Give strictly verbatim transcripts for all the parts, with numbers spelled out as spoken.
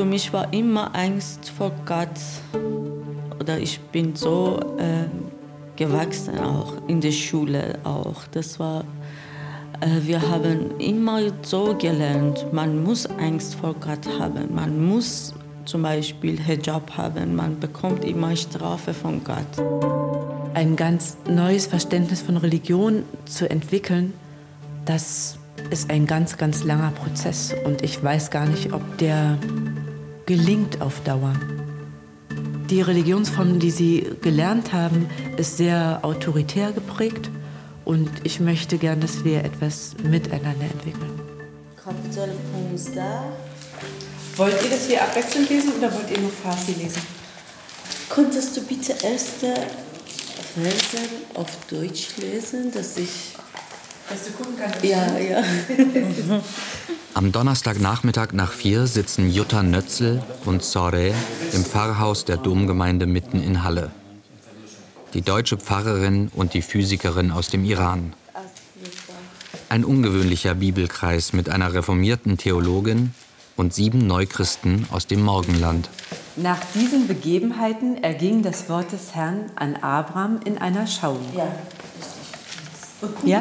für mich war immer Angst vor Gott. Oder ich bin so äh, gewachsen auch, in der Schule auch. Das war, äh, wir haben immer so gelernt, man muss Angst vor Gott haben. Man muss zum Beispiel Hijab haben, man bekommt immer Strafe von Gott. Ein ganz neues Verständnis von Religion zu entwickeln, das ist ein ganz, ganz langer Prozess. Und ich weiß gar nicht, ob der gelingt auf Dauer. Die Religionsform, die Sie gelernt haben, ist sehr autoritär geprägt. Und ich möchte gern, dass wir etwas miteinander entwickeln. Kapitel fünfzehn. Wollt ihr das hier abwechselnd lesen oder wollt ihr nur Farsi lesen? Könntest du bitte erste Verse auf Deutsch lesen, dass ich... Dass du gucken kannst. Ja, ja. Am Donnerstagnachmittag nach vier sitzen Jutta Nötzl und Zoreh im Pfarrhaus der Domgemeinde mitten in Halle. Die deutsche Pfarrerin und die Physikerin aus dem Iran. Ein ungewöhnlicher Bibelkreis mit einer reformierten Theologin und sieben Neuchristen aus dem Morgenland. Nach diesen Begebenheiten erging das Wort des Herrn an Abraham in einer Schauung. Ja. Ja?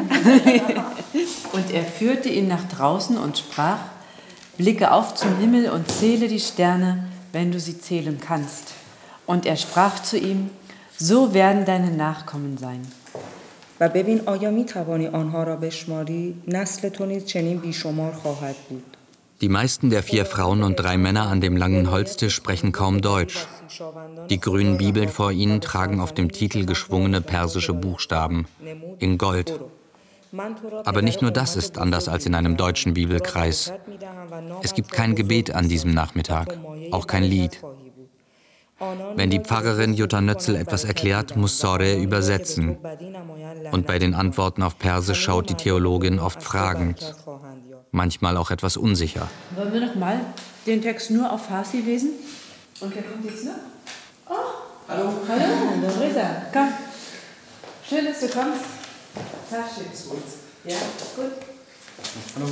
Und er führte ihn nach draußen und sprach: Blicke auf zum Himmel und zähle die Sterne, wenn du sie zählen kannst. Und er sprach zu ihm: So werden deine Nachkommen sein. و ببین آیا می توانی آنها را بشماری نسل تو نیز چنین بیشمار خواهد بود. Die meisten der vier Frauen und drei Männer an dem langen Holztisch sprechen kaum Deutsch. Die grünen Bibeln vor ihnen tragen auf dem Titel geschwungene persische Buchstaben in Gold. Aber nicht nur das ist anders als in einem deutschen Bibelkreis. Es gibt kein Gebet an diesem Nachmittag, auch kein Lied. Wenn die Pfarrerin Jutta Nötzl etwas erklärt, muss Zoreh übersetzen. Und bei den Antworten auf Persisch schaut die Theologin oft fragend, manchmal auch etwas unsicher. Wollen wir noch mal den Text nur auf Farsi lesen? Und wer kommt jetzt noch? Oh, hallo. Hallo, hallo. Reza, komm. Schön, dass du kommst. Tasche ist gut. Ja, gut. Hallo.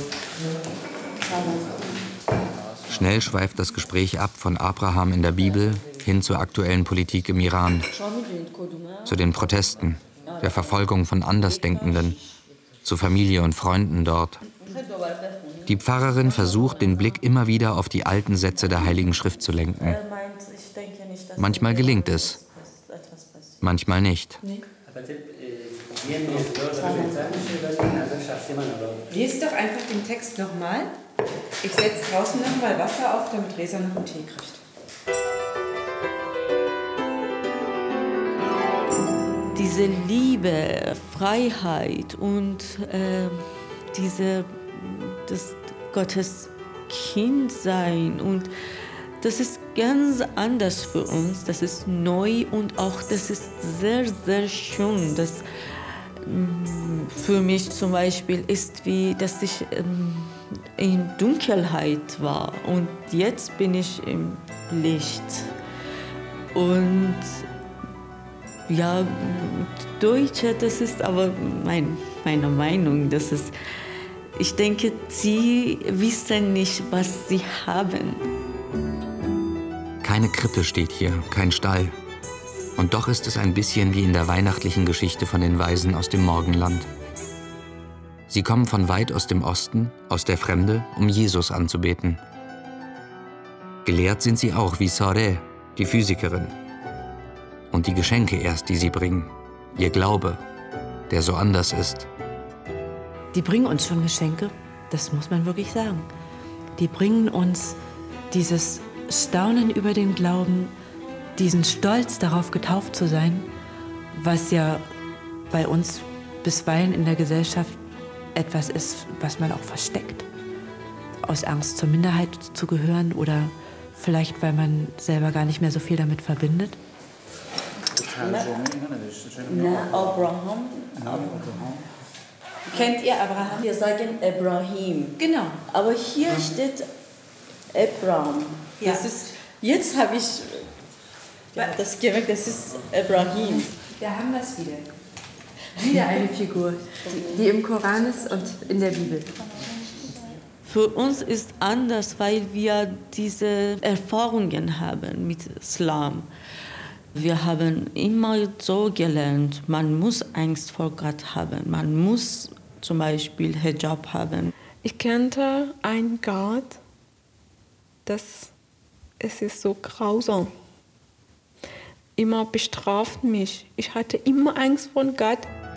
Schnell schweift das Gespräch ab von Abraham in der Bibel hin zur aktuellen Politik im Iran, zu den Protesten, der Verfolgung von Andersdenkenden, zu Familie und Freunden dort. Die Pfarrerin versucht, den Blick immer wieder auf die alten Sätze der Heiligen Schrift zu lenken. Manchmal gelingt es, manchmal nicht. Lies doch einfach den Text nochmal. Ich setze draußen nochmal Wasser auf, damit Reza noch einen Tee kriegt. Diese Liebe, Freiheit und äh, diese das Gottes Kind sein, und das ist ganz anders für uns. Das ist neu und auch das ist sehr, sehr schön. Das ähm, für mich zum Beispiel ist wie, dass ich ähm, in Dunkelheit war und jetzt bin ich im Licht. Und ja, Deutsche, das ist aber mein, meine Meinung, das ist, ich denke, sie wissen nicht, was sie haben. Keine Krippe steht hier, kein Stall. Und doch ist es ein bisschen wie in der weihnachtlichen Geschichte von den Weisen aus dem Morgenland. Sie kommen von weit aus dem Osten, aus der Fremde, um Jesus anzubeten. Gelehrt sind sie auch wie Zoreh, die Physikerin. Und die Geschenke erst, die sie bringen, ihr Glaube, der so anders ist. Die bringen uns schon Geschenke, das muss man wirklich sagen. Die bringen uns dieses Staunen über den Glauben, diesen Stolz darauf, getauft zu sein, was ja bei uns bisweilen in der Gesellschaft etwas ist, was man auch versteckt. Aus Angst zur Minderheit zu gehören oder vielleicht, weil man selber gar nicht mehr so viel damit verbindet. Na, Abraham. Abraham. Kennt ihr Abraham? Wir sagen Ibrahim. Genau. Aber hier steht Abraham. Ja. Das ist, jetzt habe ich ja, das gemerkt, das ist Ibrahim. Da haben wir es wieder. Wieder eine Figur, die, die im Koran ist und in der Bibel. Für uns ist anders, weil wir diese Erfahrungen haben mit Islam. Wir haben immer so gelernt, man muss Angst vor Gott haben, man muss zum Beispiel Hijab haben. Ich kannte einen Gott, das es ist so grausam. Immer bestraft mich. Ich hatte immer Angst vor Gott.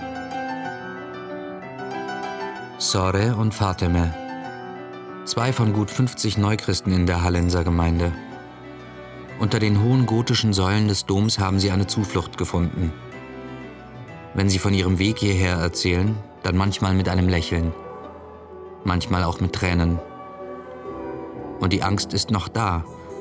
Sore und Fateme, zwei von gut fünfzig Neuchristen in der Hallenser Gemeinde. Unter den hohen gotischen Säulen des Doms haben sie eine Zuflucht gefunden. Wenn sie von ihrem Weg hierher erzählen, dann manchmal mit einem Lächeln, manchmal auch mit Tränen. Und die Angst ist noch da.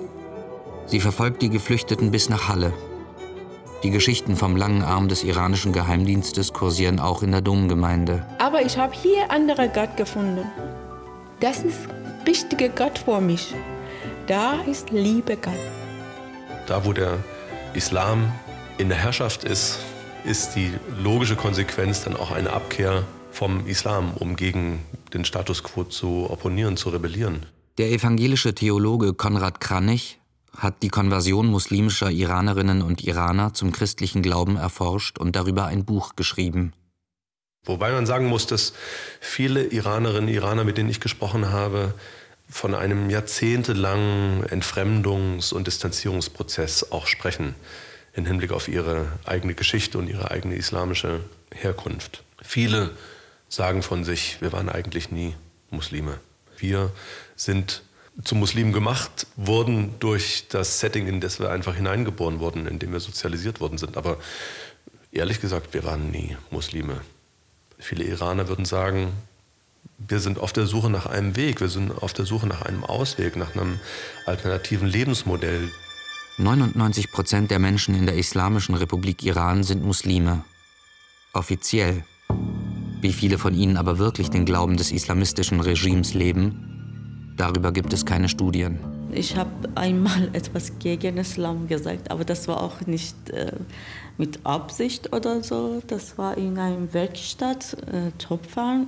Sie verfolgt die Geflüchteten bis nach Halle. Die Geschichten vom langen Arm des iranischen Geheimdienstes kursieren auch in der Domgemeinde. Aber ich habe hier andere Gott gefunden. Das ist richtiger Gott für mich. Da ist Liebe Gott. Da, wo der Islam in der Herrschaft ist, ist die logische Konsequenz dann auch eine Abkehr vom Islam, um gegen den Status quo zu opponieren, zu rebellieren. Der evangelische Theologe Konrad Kranich hat die Konversion muslimischer Iranerinnen und Iraner zum christlichen Glauben erforscht und darüber ein Buch geschrieben. Wobei man sagen muss, dass viele Iranerinnen und Iraner, mit denen ich gesprochen habe, von einem jahrzehntelangen Entfremdungs- und Distanzierungsprozess auch sprechen, im Hinblick auf ihre eigene Geschichte und ihre eigene islamische Herkunft. Viele sagen von sich, wir waren eigentlich nie Muslime. Wir sind zu Muslimen gemacht worden durch das Setting, in das wir einfach hineingeboren wurden, in dem wir sozialisiert worden sind. Aber ehrlich gesagt, wir waren nie Muslime. Viele Iraner würden sagen, wir sind auf der Suche nach einem Weg, wir sind auf der Suche nach einem Ausweg, nach einem alternativen Lebensmodell. neunundneunzig Prozent der Menschen in der Islamischen Republik Iran sind Muslime. Offiziell. Wie viele von ihnen aber wirklich den Glauben des islamistischen Regimes leben, darüber gibt es keine Studien. Ich habe einmal etwas gegen Islam gesagt, aber das war auch nicht äh, mit Absicht oder so. Das war in einer Werkstatt, äh, Topfern.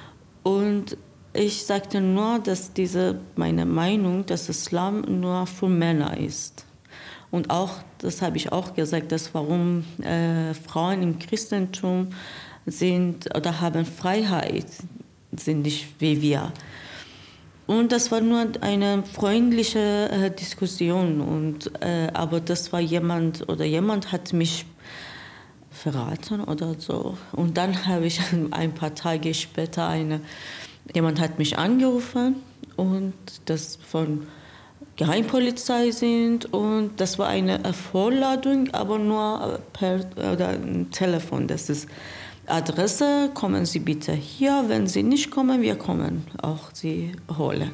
Und ich sagte nur, dass diese, meine Meinung, dass Islam nur für Männer ist. Und auch, das habe ich auch gesagt, dass warum äh, Frauen im Christentum sind oder haben Freiheit, sind nicht wie wir. Und das war nur eine freundliche äh, Diskussion. Und, äh, aber das war jemand, oder jemand hat mich verraten oder so. Und dann habe ich ein paar Tage später, eine, jemand hat mich angerufen und das von Geheimpolizei sind. Und das war eine Vorladung, aber nur per oder ein Telefon. Das ist Adresse, kommen Sie bitte hier. Wenn Sie nicht kommen, wir kommen auch Sie holen.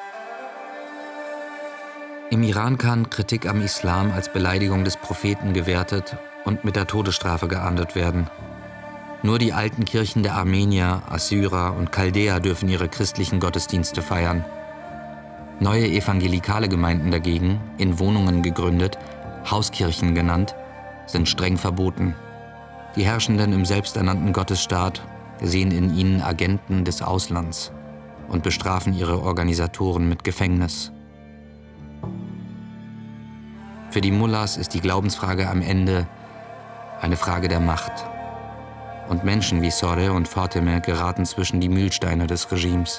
Im Iran kann Kritik am Islam als Beleidigung des Propheten gewertet und mit der Todesstrafe geahndet werden. Nur die alten Kirchen der Armenier, Assyrer und Chaldäer dürfen ihre christlichen Gottesdienste feiern. Neue evangelikale Gemeinden dagegen, in Wohnungen gegründet, Hauskirchen genannt, sind streng verboten. Die Herrschenden im selbsternannten Gottesstaat sehen in ihnen Agenten des Auslands und bestrafen ihre Organisatoren mit Gefängnis. Für die Mullahs ist die Glaubensfrage am Ende eine Frage der Macht. Und Menschen wie Sore und Fateme geraten zwischen die Mühlsteine des Regimes.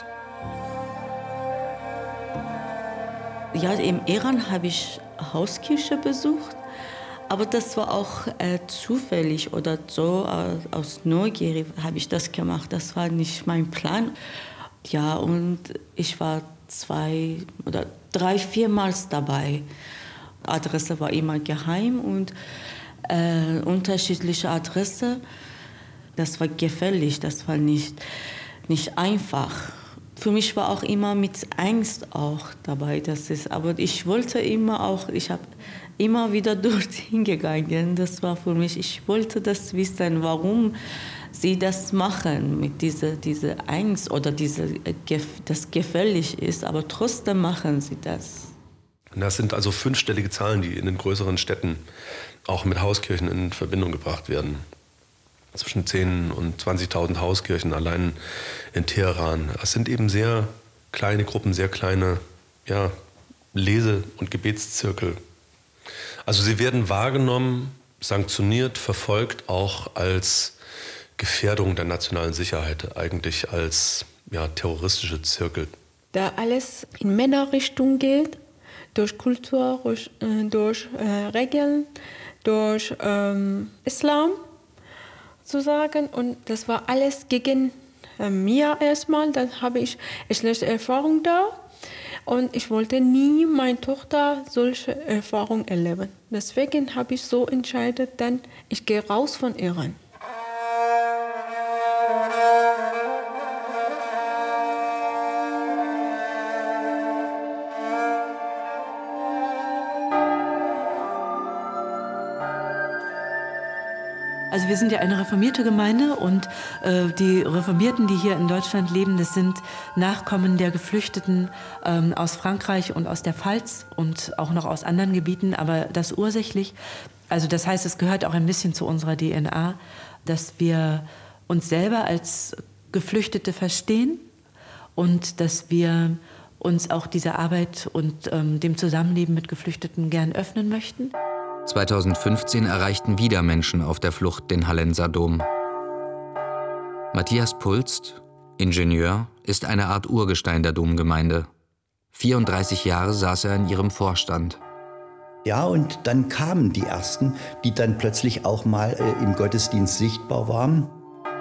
Ja, im Iran habe ich Hauskirche besucht. Aber das war auch äh, zufällig oder so, äh, aus Neugier habe ich das gemacht. Das war nicht mein Plan. Ja, und ich war zwei oder drei, viermals dabei. Adresse war immer geheim und äh, unterschiedliche Adresse. Das war gefährlich, das war nicht, nicht einfach. Für mich war auch immer mit Angst auch dabei. Das ist, aber ich wollte immer auch, ich habe immer wieder dorthin gegangen. Das war für mich, ich wollte das wissen, warum sie das machen mit dieser, dieser Angst oder diese, das gefährlich ist, aber trotzdem machen sie das. Das sind also fünfstellige Zahlen, die in den größeren Städten auch mit Hauskirchen in Verbindung gebracht werden. Zwischen zehntausend und zwanzigtausend Hauskirchen allein in Teheran. Das sind eben sehr kleine Gruppen, sehr kleine ja, Lese- und Gebetszirkel. Also sie werden wahrgenommen, sanktioniert, verfolgt, auch als Gefährdung der nationalen Sicherheit, eigentlich als ja, terroristische Zirkel. Da alles in Männerrichtung geht, durch Kultur, durch, äh, durch äh, Regeln, durch ähm, Islam sozusagen. Und das war alles gegen äh, mir erstmal. Dann habe ich schlechte Erfahrungen da. Und ich wollte nie meine Tochter solche Erfahrungen erleben. Deswegen habe ich so entschieden, dann ich gehe raus von Iran. Also wir sind ja eine reformierte Gemeinde und äh, die Reformierten, die hier in Deutschland leben, das sind Nachkommen der Geflüchteten ähm, aus Frankreich und aus der Pfalz und auch noch aus anderen Gebieten, aber das ursächlich. Also das heißt, es gehört auch ein bisschen zu unserer D N A, dass wir uns selber als Geflüchtete verstehen und dass wir uns auch dieser Arbeit und ähm, dem Zusammenleben mit Geflüchteten gern öffnen möchten. zweitausendfünfzehn erreichten wieder Menschen auf der Flucht den Hallenser Dom. Matthias Pulst, Ingenieur, ist eine Art Urgestein der Domgemeinde. vierunddreißig Jahre saß er in ihrem Vorstand. Ja, und dann kamen die Ersten, die dann plötzlich auch mal äh, im Gottesdienst sichtbar waren.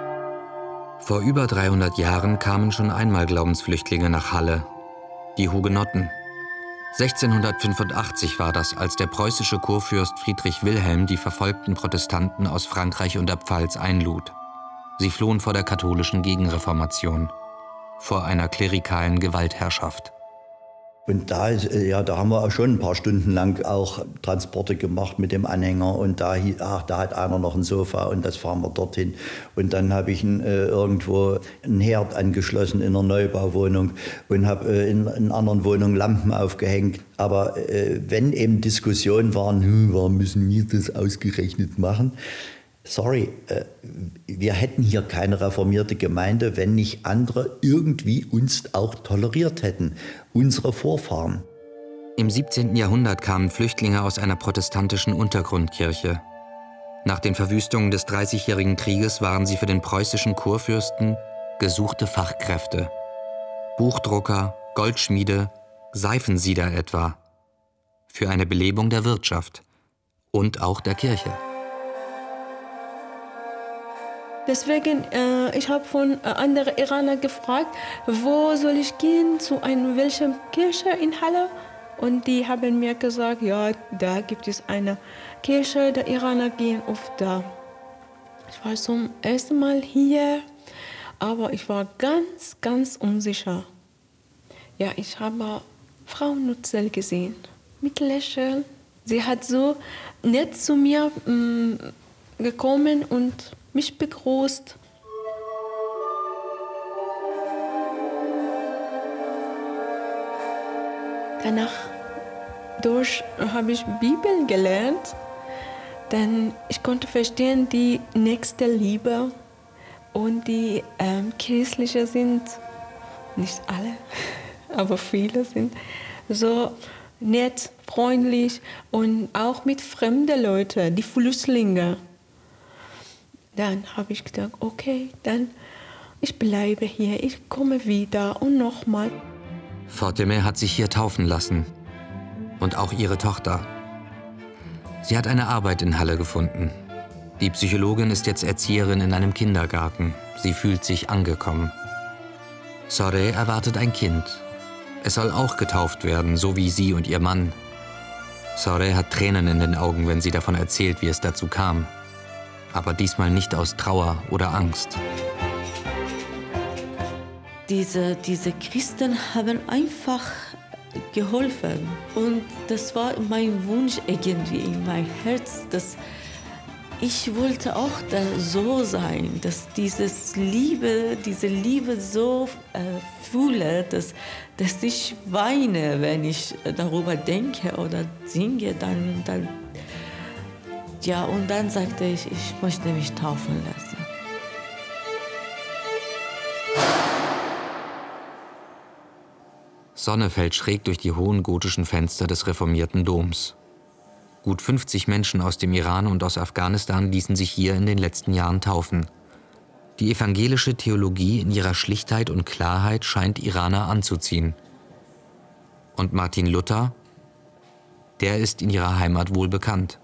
Vor über dreihundert Jahren kamen schon einmal Glaubensflüchtlinge nach Halle, die Hugenotten. sechzehnhundertfünfundachtzig war das, als der preußische Kurfürst Friedrich Wilhelm die verfolgten Protestanten aus Frankreich und der Pfalz einlud. Sie flohen vor der katholischen Gegenreformation, vor einer klerikalen Gewaltherrschaft. Und da, ja, da haben wir auch schon ein paar Stunden lang auch Transporte gemacht mit dem Anhänger und da, ach, da hat einer noch ein Sofa und das fahren wir dorthin. Und dann habe ich ein, äh, irgendwo einen Herd angeschlossen in einer Neubauwohnung und habe äh, in, in anderen Wohnungen Lampen aufgehängt. Aber äh, wenn eben Diskussionen waren, hm, warum müssen wir das ausgerechnet machen? Sorry, äh, wir hätten hier keine reformierte Gemeinde, wenn nicht andere irgendwie uns auch toleriert hätten, unsere Vorfahren. Im siebzehnten Jahrhundert kamen Flüchtlinge aus einer protestantischen Untergrundkirche. Nach den Verwüstungen des Dreißigjährigen Krieges waren sie für den preußischen Kurfürsten gesuchte Fachkräfte. Buchdrucker, Goldschmiede, Seifensieder etwa. Für eine Belebung der Wirtschaft und auch der Kirche. Deswegen, äh, ich habe von äh, anderen Iranern gefragt, wo soll ich gehen, zu einer welchen Kirche in Halle? Und die haben mir gesagt, ja, da gibt es eine Kirche, die Iraner gehen oft da. Ich war zum ersten Mal hier, aber ich war ganz, ganz unsicher. Ja, ich habe Frau Nutzel gesehen, mit Lächeln. Sie hat so nett zu mir mh, gekommen und mich begrüßt. Danach durch habe ich Bibel gelernt. Dann ich konnte verstehen, die nächste Liebe und die ähm, christliche sind, nicht alle, aber viele sind so nett, freundlich und auch mit fremden Leuten, die Flüchtlinge. Dann habe ich gedacht, okay, dann ich bleibe hier, ich komme wieder und nochmal. Fatime hat sich hier taufen lassen. Und auch ihre Tochter. Sie hat eine Arbeit in Halle gefunden. Die Psychologin ist jetzt Erzieherin in einem Kindergarten. Sie fühlt sich angekommen. Sorey erwartet ein Kind. Es soll auch getauft werden, so wie sie und ihr Mann. Sorey hat Tränen in den Augen, wenn sie davon erzählt, wie es dazu kam. Aber diesmal nicht aus Trauer oder Angst. Diese, diese Christen haben einfach geholfen. Und das war mein Wunsch irgendwie in meinem Herz, dass ich wollte auch da so sein, dass dieses Liebe, diese Liebe so äh, fühle, dass, dass ich weine, wenn ich darüber denke oder singe, dann, dann ja, und dann sagte ich, ich möchte mich taufen lassen. Sonne fällt schräg durch die hohen gotischen Fenster des reformierten Doms. Gut fünfzig Menschen aus dem Iran und aus Afghanistan ließen sich hier in den letzten Jahren taufen. Die evangelische Theologie in ihrer Schlichtheit und Klarheit scheint Iraner anzuziehen. Und Martin Luther, der ist in ihrer Heimat wohl bekannt.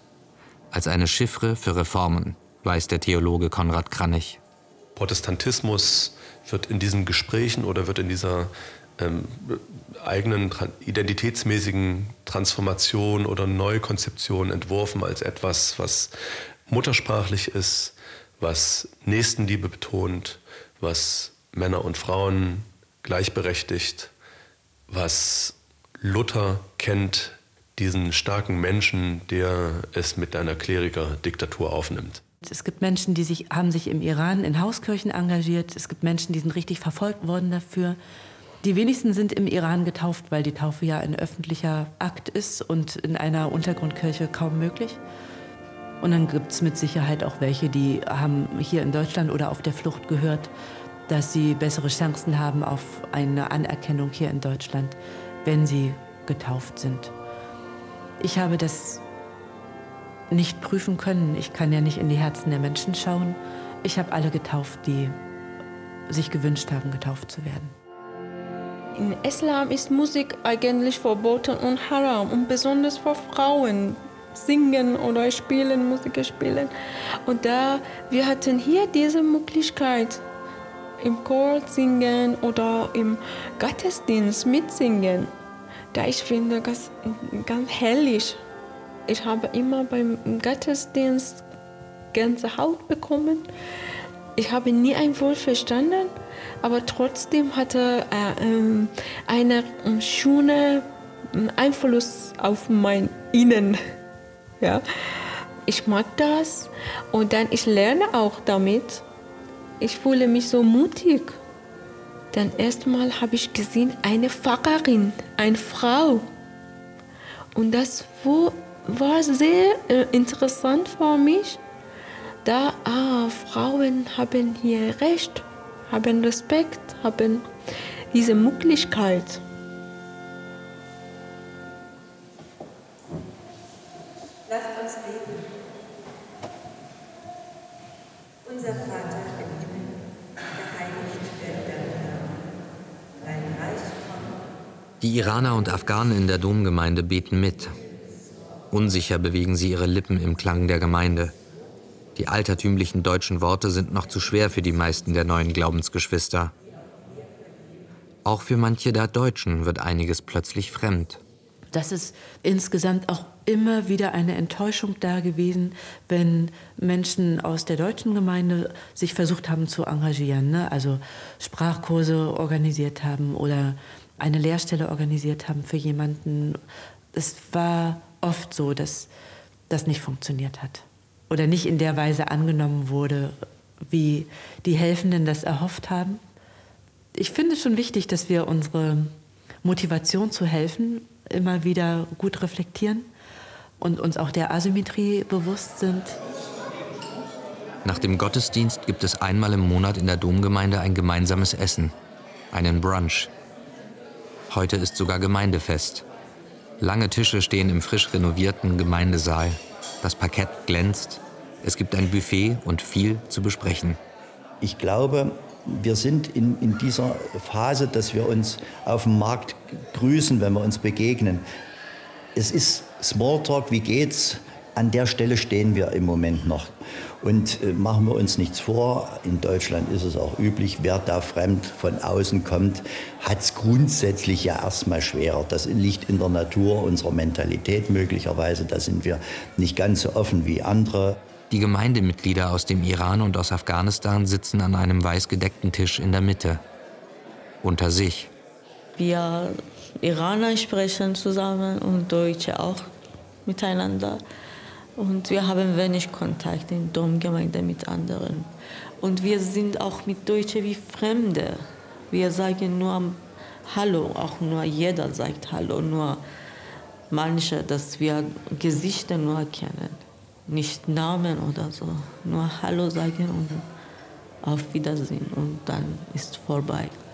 Als eine Chiffre für Reformen, weiß der Theologe Konrad Kranich. Protestantismus wird in diesen Gesprächen oder wird in dieser ähm, eigenen identitätsmäßigen Transformation oder Neukonzeption entworfen als etwas, was muttersprachlich ist, was Nächstenliebe betont, was Männer und Frauen gleichberechtigt, was Luther kennt, diesen starken Menschen, der es mit einer Klerikerdiktatur aufnimmt. Es gibt Menschen, die sich, haben sich im Iran in Hauskirchen engagiert. Es gibt Menschen, die sind richtig verfolgt worden dafür. Die wenigsten sind im Iran getauft, weil die Taufe ja ein öffentlicher Akt ist und in einer Untergrundkirche kaum möglich. Und dann gibt es mit Sicherheit auch welche, die haben hier in Deutschland oder auf der Flucht gehört, dass sie bessere Chancen haben auf eine Anerkennung hier in Deutschland, wenn sie getauft sind. Ich habe das nicht prüfen können. Ich kann ja nicht in die Herzen der Menschen schauen. Ich habe alle getauft, die sich gewünscht haben, getauft zu werden. In Islam ist Musik eigentlich verboten und haram, und besonders für Frauen. Singen oder spielen, Musik spielen. Und da wir hatten hier diese Möglichkeit, im Chor singen oder im Gottesdienst mitsingen. Da ich finde das ganz herrlich. Ich habe immer beim Gottesdienst Gänsehaut bekommen. Ich habe nie ein Wort verstanden, aber trotzdem hatte er äh, einen äh, schönen Einfluss auf mein Innen. Ja, ich mag das und dann ich lerne auch damit. Ich fühle mich so mutig. Dann erstmal habe ich gesehen, eine Pfarrerin, eine Frau. Und das war sehr äh, interessant für mich. Da ah, Frauen haben hier Recht, haben Respekt, haben diese Möglichkeit. Lasst uns beten. Unser Vater im Himmel, geheiligt werde dein Name, dein Reich komme. Die Iraner und Afghanen in der Domgemeinde beten mit. Unsicher bewegen sie ihre Lippen im Klang der Gemeinde. Die altertümlichen deutschen Worte sind noch zu schwer für die meisten der neuen Glaubensgeschwister. Auch für manche der Deutschen wird einiges plötzlich fremd. Das ist insgesamt auch immer wieder eine Enttäuschung da gewesen, wenn Menschen aus der deutschen Gemeinde sich versucht haben zu engagieren, ne? Also Sprachkurse organisiert haben oder eine Lehrstelle organisiert haben für jemanden. Es war oft so, dass das nicht funktioniert hat oder nicht in der Weise angenommen wurde, wie die Helfenden das erhofft haben. Ich finde es schon wichtig, dass wir unsere Motivation zu helfen immer wieder gut reflektieren und uns auch der Asymmetrie bewusst sind. Nach dem Gottesdienst gibt es einmal im Monat in der Domgemeinde ein gemeinsames Essen, einen Brunch. Heute ist sogar Gemeindefest. Lange Tische stehen im frisch renovierten Gemeindesaal. Das Parkett glänzt. Es gibt ein Buffet und viel zu besprechen. Ich glaube, wir sind in, in dieser Phase, dass wir uns auf dem Markt grüßen, wenn wir uns begegnen. Es ist Smalltalk, wie geht's? An der Stelle stehen wir im Moment noch. Und äh, machen wir uns nichts vor, in Deutschland ist es auch üblich, wer da fremd von außen kommt, hat es grundsätzlich ja erstmal schwerer. Das liegt in der Natur unserer Mentalität möglicherweise, da sind wir nicht ganz so offen wie andere. Die Gemeindemitglieder aus dem Iran und aus Afghanistan sitzen an einem weiß gedeckten Tisch in der Mitte. Unter sich. Wir Iraner sprechen zusammen und Deutsche auch miteinander. Und wir haben wenig Kontakt in der Domgemeinde mit anderen. Und wir sind auch mit Deutschen wie Fremde. Wir sagen nur Hallo, auch nur jeder sagt Hallo, nur manche, dass wir Gesichter nur kennen. Nicht Namen oder so, nur Hallo sagen und auf Wiedersehen und dann ist vorbei.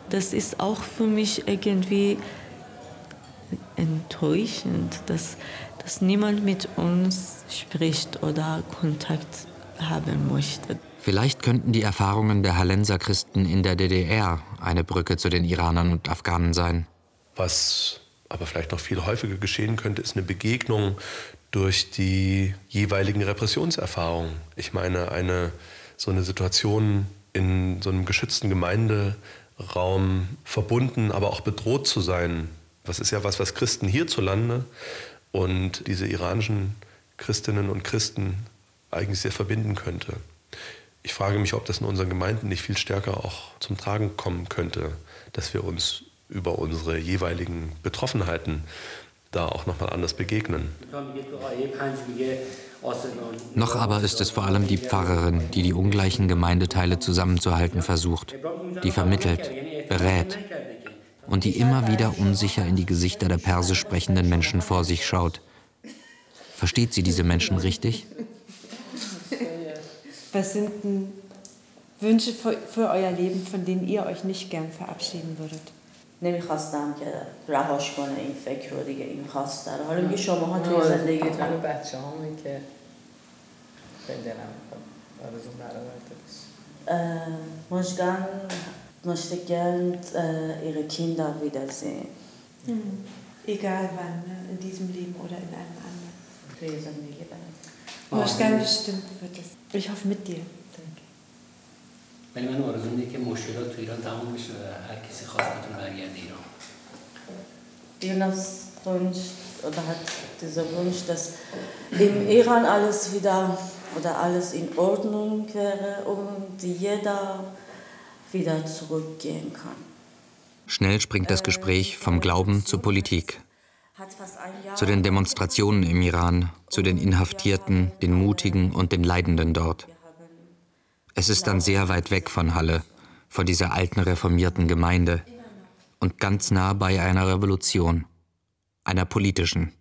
das ist auch für mich irgendwie enttäuschend, dass, dass niemand mit uns spricht oder Kontakt haben möchte. Vielleicht könnten die Erfahrungen der Hallenser Christen in der D D R eine Brücke zu den Iranern und Afghanen sein. Was aber vielleicht noch viel häufiger geschehen könnte, ist eine Begegnung durch die jeweiligen Repressionserfahrungen. Ich meine, eine, so eine Situation in so einem geschützten Gemeinderaum verbunden, aber auch bedroht zu sein. Das ist ja was, was Christen hierzulande und diese iranischen Christinnen und Christen eigentlich sehr verbinden könnte. Ich frage mich, ob das in unseren Gemeinden nicht viel stärker auch zum Tragen kommen könnte, dass wir uns über unsere jeweiligen Betroffenheiten da auch nochmal anders begegnen. Noch aber ist es vor allem die Pfarrerin, die die ungleichen Gemeindeteile zusammenzuhalten versucht, die vermittelt, berät und die immer wieder unsicher in die Gesichter der persisch sprechenden Menschen vor sich schaut. Versteht sie diese Menschen richtig? Was sind denn Wünsche für, für euer Leben, von denen ihr euch nicht gern verabschieden würdet? نمیخواستم که رهاش کنه این فکر رو دیگه این خواست داره حالا میگه شماها توی زندگیتون بچه‌هامون که خیلی دلم آرزوم برآورده بشه Möchten möchte gern äh, ihre Kinder wiedersehen. Hm. Egal wann, ne? In diesem Leben oder in einem anderen. Möchten bestimmt wird es. Ich hoffe mit dir. ولی من آرزوم اینه که مشکلات تو ایران تمام بشه و هر کسی خواست بتونه برگرده ایران. Jonas wünscht oder hat dieser Wunsch, dass im Iran alles wieder oder alles in Ordnung wäre und jeder wieder zurückgehen kann. Schnell springt das Gespräch vom Glauben zur Politik. Zu den Demonstrationen im Iran, zu den Inhaftierten, den Mutigen und den Leidenden dort. Es ist dann sehr weit weg von Halle, von dieser alten reformierten Gemeinde und ganz nah bei einer Revolution, einer politischen.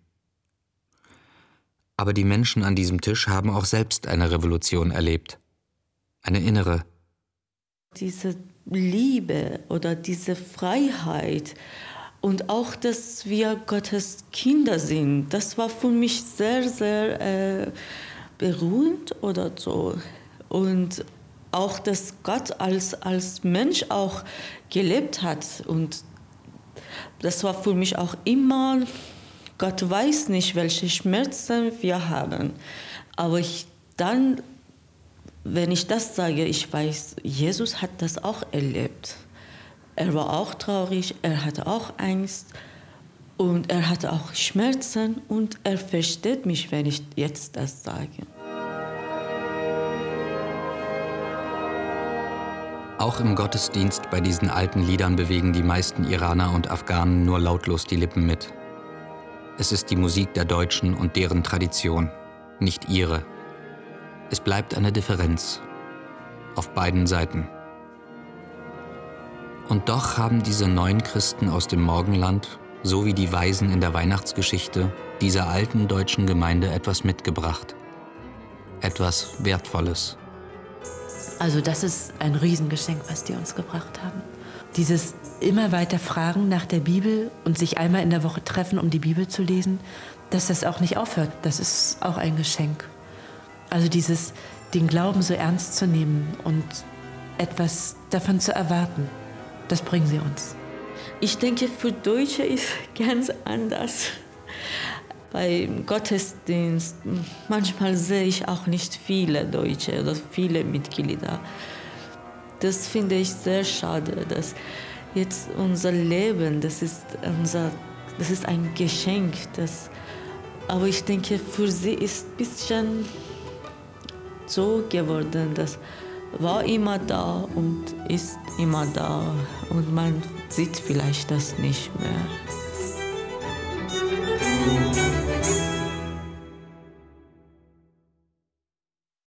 Aber die Menschen an diesem Tisch haben auch selbst eine Revolution erlebt, eine innere. Diese Liebe oder diese Freiheit und auch, dass wir Gottes Kinder sind, das war für mich sehr, sehr äh, beruhigend oder so. Und auch, dass Gott als, als Mensch auch gelebt hat. Und das war für mich auch immer, Gott weiß nicht, welche Schmerzen wir haben. Aber ich dann, wenn ich das sage, ich weiß, Jesus hat das auch erlebt. Er war auch traurig, er hatte auch Angst und er hatte auch Schmerzen und er versteht mich, wenn ich jetzt das sage. Auch im Gottesdienst bei diesen alten Liedern bewegen die meisten Iraner und Afghanen nur lautlos die Lippen mit. Es ist die Musik der Deutschen und deren Tradition, nicht ihre. Es bleibt eine Differenz. Auf beiden Seiten. Und doch haben diese neuen Christen aus dem Morgenland, so wie die Weisen in der Weihnachtsgeschichte, dieser alten deutschen Gemeinde etwas mitgebracht. Etwas Wertvolles. Also das ist ein Riesengeschenk, was die uns gebracht haben. Dieses immer weiter Fragen nach der Bibel und sich einmal in der Woche treffen, um die Bibel zu lesen, dass das auch nicht aufhört, das ist auch ein Geschenk. Also dieses, den Glauben so ernst zu nehmen und etwas davon zu erwarten, das bringen sie uns. Ich denke, für Deutsche ist ganz anders. Beim Gottesdienst, manchmal sehe ich auch nicht viele Deutsche oder viele Mitglieder. Das finde ich sehr schade, dass jetzt unser Leben, das ist, unser, das ist ein Geschenk. Das, aber ich denke, für sie ist ein bisschen so geworden, das war immer da und ist immer da und man sieht vielleicht das nicht mehr.